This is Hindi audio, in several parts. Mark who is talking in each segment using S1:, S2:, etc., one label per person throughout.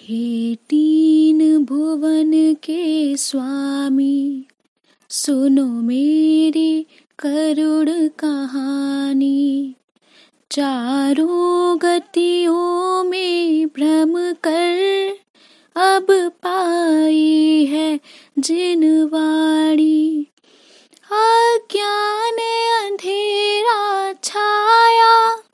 S1: हे तीन भुवन के स्वामी, सुनो मेरी करुण कहानी। चारों गतियों में भ्रम कर अब पाई है जिनवाणी। अज्ञान अंधेरा छाया,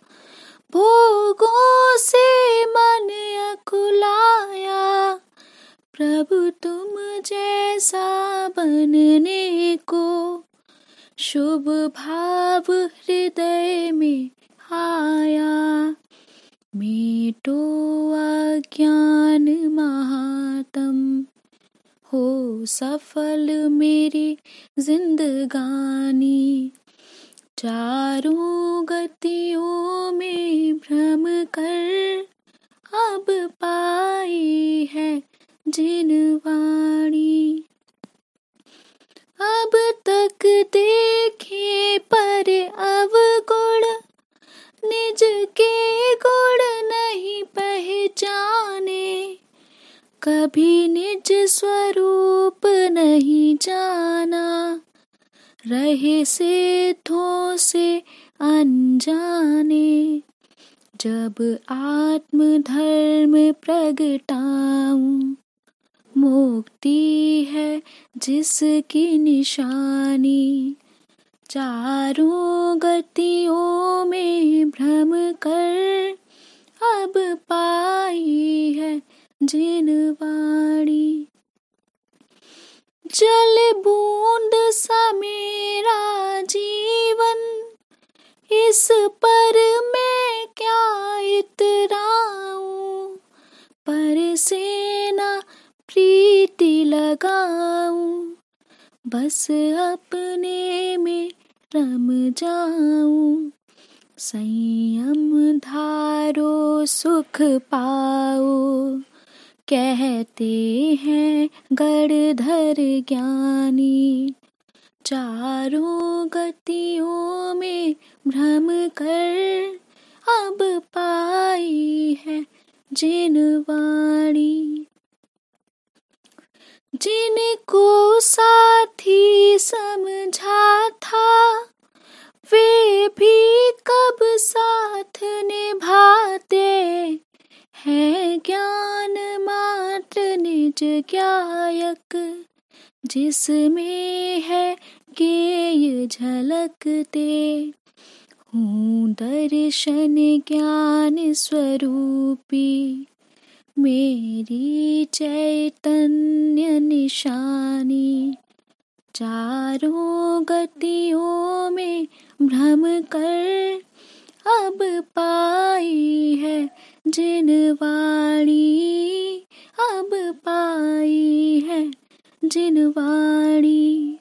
S1: भोगों से मन अकुलाया। प्रभु तुम जैसा बनने को शुभ भाव हृदय में आया। मेटो अज्ञान महात्म, हो सफल मेरी जिंदगानी। चारों गतियों में भ्रम कर अब पाई है जिनवाणी। अब तक देखे पर अवगुण, निज के गुण नहीं पहचाने। कभी निज स्वरूप नहीं जाना, रहे सिद्धों से अनजाने। जब आत्म धर्म प्रगटाऊं, मुक्ति है जिसकी निशानी। चारों गतियों में भ्रम कर अब पाई है जिनवाणी। जल बूंद सा मेरा जीवन, इस पर मैं क्या इतराऊं। पर से ना प्रीति लगाऊं, बस अपने में रम जाऊं। संयम धारो सुख पाओ, कहते हैं गणधर ज्ञानी। चारों गतियों में भ्रम कर अब पाई है जिनवाणी। जिनको साथी समझा था, वे भी कब साथ निभाते हैं। ज्ञान मात्र निज गायक, जिसमें है गेय झलकते। हूँ दर्शन ज्ञान स्वरूपी, मेरी चैतन्य निशानी। चारों गतियों में भ्रम कर अब पाई है जिनवाणी। अब पाई है जिनवाणी।